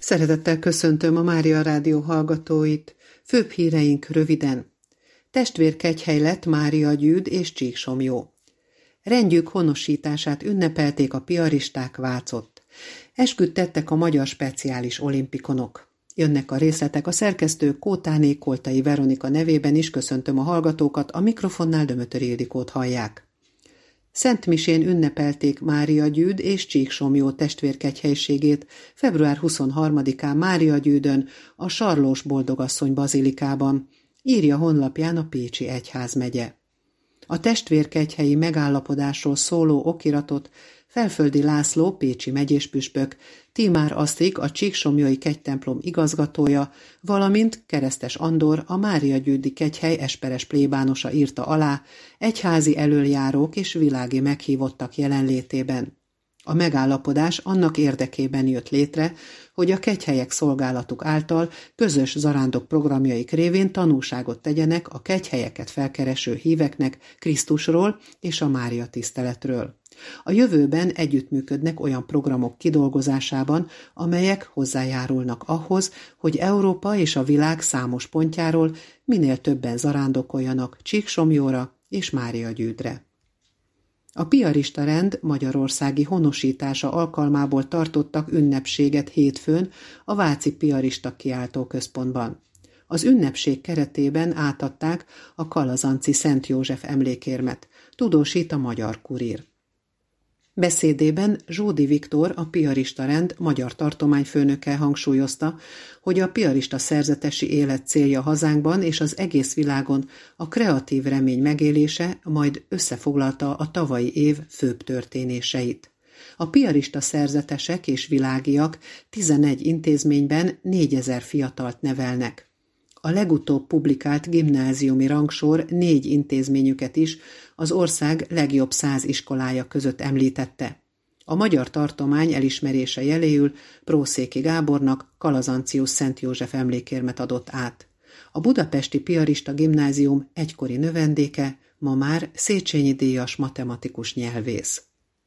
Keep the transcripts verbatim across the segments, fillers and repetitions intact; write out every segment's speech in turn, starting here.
Szeretettel köszöntöm a Mária Rádió hallgatóit. Főbb híreink röviden. Testvérkegyhely lett Mária Gyűd és Csíksomlyó. Rendjük honosítását ünnepelték a piaristák Vácott. Esküt tettek a magyar speciális olimpikonok. Jönnek a részletek, a szerkesztő Kótáné Koltai Veronika nevében is köszöntöm a hallgatókat, a mikrofonnál Dömötöri Ildikót hallják. Szentmisén ünnepelték Mária Gyűd és Csíksomlyó testvérkegyhelységét február huszonharmadikán Mária Gyűdön, a Sarlós Boldogasszony bazilikában, írja honlapján a Pécsi Egyházmegye. A testvérkegyhelyi megállapodásról szóló okiratot Felföldi László pécsi megyéspüspök, Tímár Asztrik a Csíksomlyói kegytemplom igazgatója, valamint Keresztes Andor a Mária Gyűdi kegyhely esperes plébánosa írta alá, egyházi elöljárók és világi meghívottak jelenlétében. A megállapodás annak érdekében jött létre, hogy a kegyhelyek szolgálatuk által közös zarándok programjaik révén tanúságot tegyenek a kegyhelyeket felkereső híveknek Krisztusról és a Mária tiszteletről. A jövőben együttműködnek olyan programok kidolgozásában, amelyek hozzájárulnak ahhoz, hogy Európa és a világ számos pontjáról minél többen zarándokoljanak Csíksomlyóra és Mária Gyűdre. A piarista rend magyarországi honosítása alkalmából tartottak ünnepséget hétfőn a Váci Piarista Kiáltóközpontban. Az ünnepség keretében átadták a kalazanci Szent József emlékérmet, tudósít a Magyar Kurír. Beszédében Zsódi Viktor, a piarista rend magyar tartományfőnöke hangsúlyozta, hogy a piarista szerzetesi élet célja hazánkban és az egész világon a kreatív remény megélése, majd összefoglalta a tavalyi év főbb történéseit. A piarista szerzetesek és világiak tizenegy intézményben négyezer fiatalt nevelnek. A legutóbb publikált gimnáziumi rangsor négy intézményüket is az ország legjobb száz iskolája között említette. A magyar tartomány elismerése jeléül Prószéki Gábornak Kalazancius Szent József emlékérmet adott át. A budapesti piarista gimnázium egykori növendéke, ma már Széchenyi díjas matematikus nyelvész.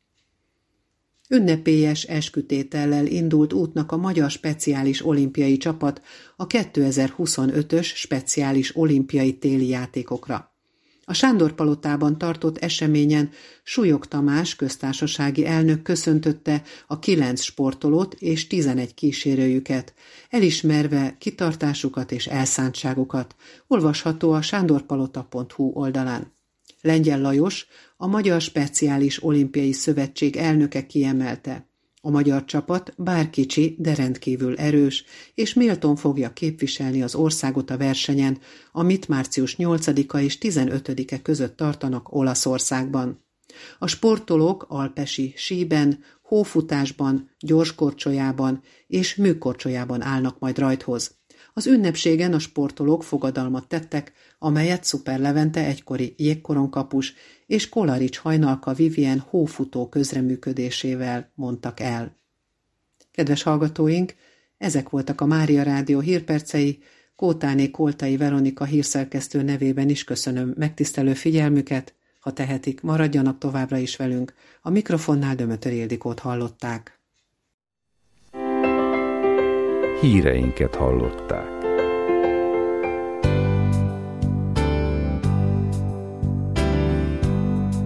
Ünnepélyes eskütétellel indult útnak a magyar speciális olimpiai csapat a kétezer-huszonötös speciális olimpiai téli játékokra. A Sándor-palotában tartott eseményen Súlyog Tamás köztársasági elnök köszöntötte a kilenc sportolót és tizenegy kísérőjüket, elismerve kitartásukat és elszántságukat, olvasható a sándorpalota pont hu oldalán. Lengyel Lajos, a Magyar Speciális Olimpiai Szövetség elnöke kiemelte: a magyar csapat bár kicsi, de rendkívül erős, és méltón fogja képviselni az országot a versenyen, amit március nyolcadika és tizenötödike között tartanak Olaszországban. A sportolók alpesi síben, hófutásban, gyorskorcsolyában és műkorcsolyában állnak majd rajthoz. Az ünnepségen a sportolók fogadalmat tettek, amelyet Szuper Levente egykori jégkoronkapus és Kolarics Hajnalka Vivien hófutó közreműködésével mondtak el. Kedves hallgatóink, ezek voltak a Mária Rádió hírpercei, Kótáné Koltai Veronika hírszerkesztő nevében is köszönöm megtisztelő figyelmüket, ha tehetik, maradjanak továbbra is velünk, a mikrofonnál Dömötöri Ildikót hallották. Híreinket hallották.